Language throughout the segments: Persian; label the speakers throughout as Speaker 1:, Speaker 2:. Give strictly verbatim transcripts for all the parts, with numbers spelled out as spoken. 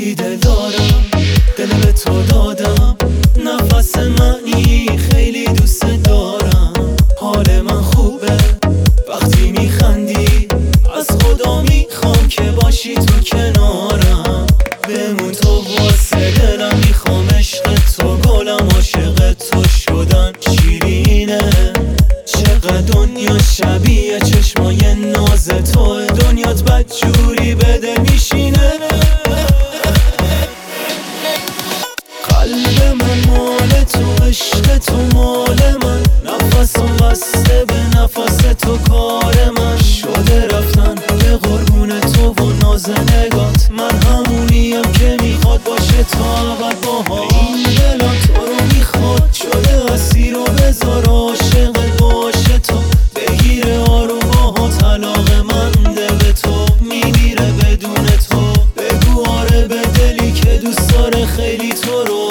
Speaker 1: خیلی دل دارم، دل به تو دادم، نفس منی خیلی دوست دارم. حال من خوبه وقتی میخندی، از خدا میخوام که باشی تو کنارم. بمون تو واسه دلم، میخوام عشق تو، گلم عاشق تو شدن شیرینه. چقدر دنیا شبیه چشمای ناز تو، دنیات بدجوری به دل میشینه. قلب من مال تو، عشق تو مال من، نفسم بسته به نفس تو، کار من شده رفتن به قربون تو و ناز نگات. من همونیم که میخواد باشه تا ابد باها. این دلم تو رو میخواد، شده اسیر و بذار عاشقت باشه تو. بگیره آروم باها طلاق من، دل به تو میمیره بدون تو. بگو آره به دلی که دوست داره خیلی تو رو.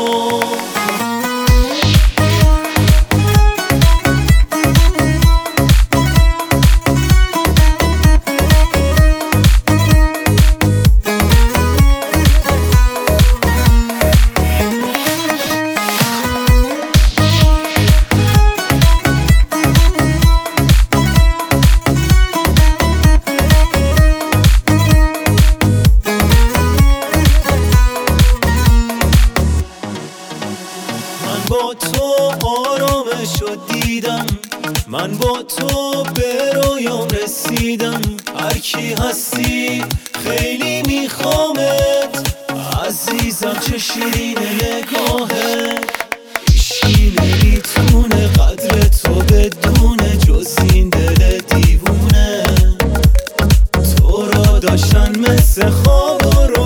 Speaker 1: با تو آرامشو دیدم، من با تو به رویام رسیدم. هر کی هستی خیلی میخوامت، عزیزم چه شیرین نگاهت. هیچکی نمیتونه قدر تو بدونه، جز این دل دیوونه. تو را داشتن مثل خواب و